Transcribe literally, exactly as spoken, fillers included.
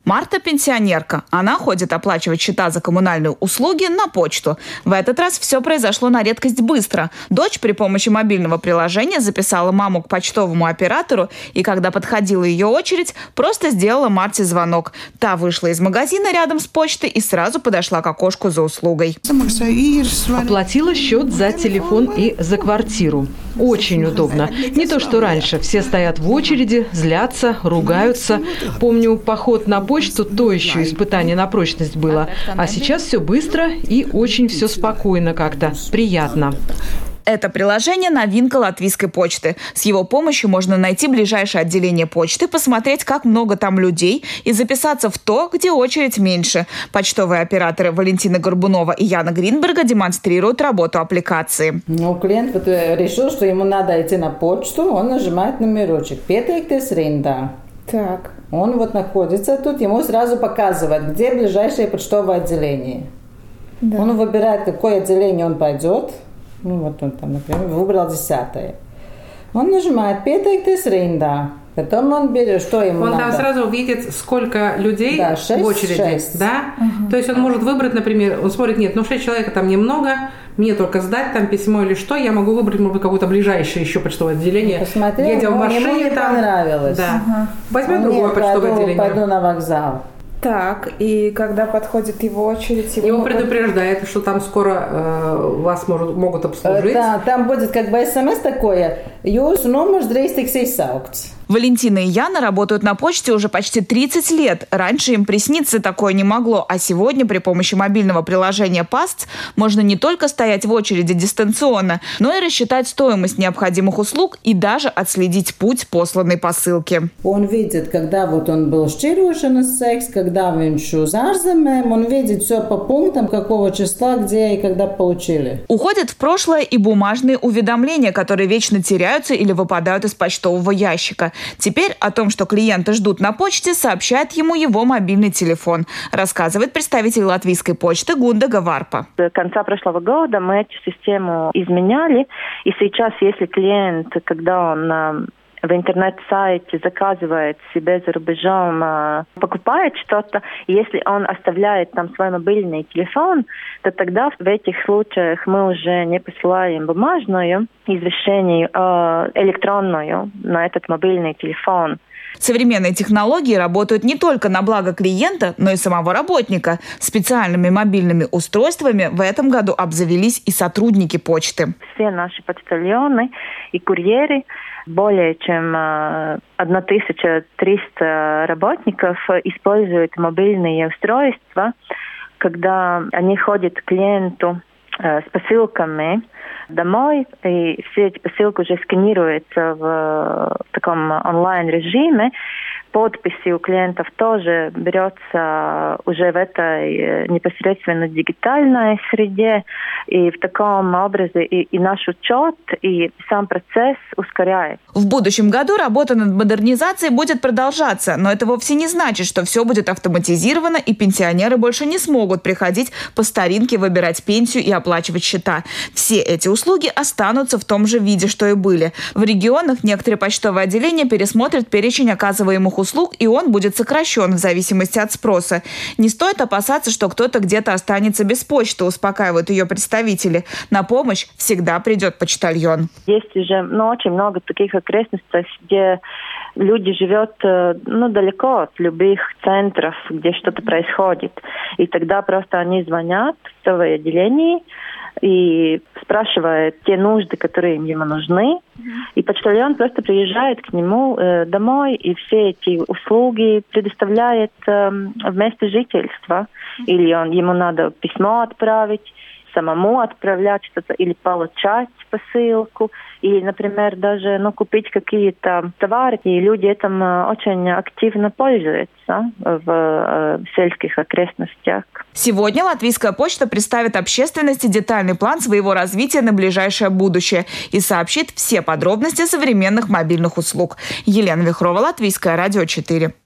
Марта – пенсионерка. Она ходит оплачивать счета за коммунальные услуги на почту. В этот раз все произошло на редкость быстро. Дочь при помощи мобильного приложения записала маму к почтовому оператору, и когда подходила ее очередь, просто сделала Марте звонок. Та вышла из магазина рядом с почтой и сразу подошла к окошку за услугой. Оплатила счет за телефон и за квартиру. Очень удобно. Не то, что раньше. Все стоят в очереди, злятся, ругаются. Помню, поход на почту – то еще испытание на прочность было. А сейчас все быстро и очень все спокойно как-то. Приятно. Это приложение – новинка латвийской почты. С его помощью можно найти ближайшее отделение почты, посмотреть, как много там людей, и записаться в то, где очередь меньше. Почтовые операторы Валентина Горбунова и Яна Гринберга демонстрируют работу аппликации. Ну, клиент вот решил, что ему надо идти на почту, он нажимает номерочек «Pieteikties rindā». Так. Он вот находится тут, ему сразу показывают, где ближайшее почтовое отделение. Да. Он выбирает, какое отделение он пойдет. Ну, вот он там, например, выбрал десятое. Он нажимает «Pieteikties rindā». Потом он берет, что ему он надо. Он там сразу увидит, сколько людей да, шесть, в очереди. шесть. Да? Угу. То есть он может выбрать, например, он смотрит, нет, ну шесть человек там немного, мне только сдать там письмо или что, я могу выбрать, может быть, какое-то ближайшее еще почтовое отделение. Посмотрел, едем в машине, ему не там, понравилось. Да. Угу. Возьмем другое нет, почтовое пойду, отделение. Пойду на вокзал. Так, и когда подходит его очередь... Его, его предупреждает, что там скоро э, вас может, могут обслужить. Да, там будет как бы смс такое. Jūsu numurs drīz tiks izsaukts. Валентина и Яна работают на почте уже почти тридцать лет. Раньше им присниться такое не могло, а сегодня при помощи мобильного приложения Pasts можно не только стоять в очереди дистанционно, но и рассчитать стоимость необходимых услуг и даже отследить путь посланной посылки. Он видит, когда вот он был šķirošanas секс, когда viņš uz ārzemēm, он видит все по пунктам, какого числа, где и когда получили. Уходят в прошлое и бумажные уведомления, которые вечно теряются или выпадают из почтового ящика. Теперь о том, что клиенты ждут на почте, сообщает ему его мобильный телефон, рассказывает представитель латвийской почты Гунда Варпа. До конца прошлого года мы эту систему изменяли, и сейчас, если клиент, когда он в интернет-сайте заказывает себе за рубежом, покупает что-то, и если он оставляет там свой мобильный телефон, то тогда в этих случаях мы уже не посылаем бумажную извещение, а электронную на этот мобильный телефон. Современные технологии работают не только на благо клиента, но и самого работника. Специальными мобильными устройствами в этом году обзавелись и сотрудники почты. Все наши почтальоны и курьеры, более чем тысяча триста работников, используют мобильные устройства, когда они ходят к клиенту с посылками домой, и все эти посылки уже сканируются в таком онлайн-режиме. Подписи у клиентов тоже берется уже в этой непосредственно дигитальной среде, и в таком образе и, и наш учет, и сам процесс ускоряет. В будущем году работа над модернизацией будет продолжаться, но это вовсе не значит, что все будет автоматизировано, и пенсионеры больше не смогут приходить по старинке выбирать пенсию и оплачивать счета. Все эти услуги останутся в том же виде, что и были. В регионах некоторые почтовые отделения пересмотрят перечень оказываемых услуг, и он будет сокращен в зависимости от спроса. Не стоит опасаться, что кто-то где-то останется без почты, успокаивают ее представители. На помощь всегда придет почтальон. Есть уже ну, очень много таких окрестностей, где люди живут ну, далеко от любых центров, где что-то происходит. И тогда просто они звонят в почтовое отделение и спрашивают те нужды, которые ему нужны. И почтальон просто приезжает к нему э, домой и все эти услуги предоставляет э, в месте жительства. Или он, ему надо письмо отправить, самому отправлять что-то или получать посылку, или, например, даже ну, купить какие-то товары. И люди этим очень активно пользуются в э, сельских окрестностях. Сегодня Латвийская почта представит общественности детальный план своего развития на ближайшее будущее и сообщит все подробности современных мобильных услуг. Елена Вихрова, Латвийское радио четыре.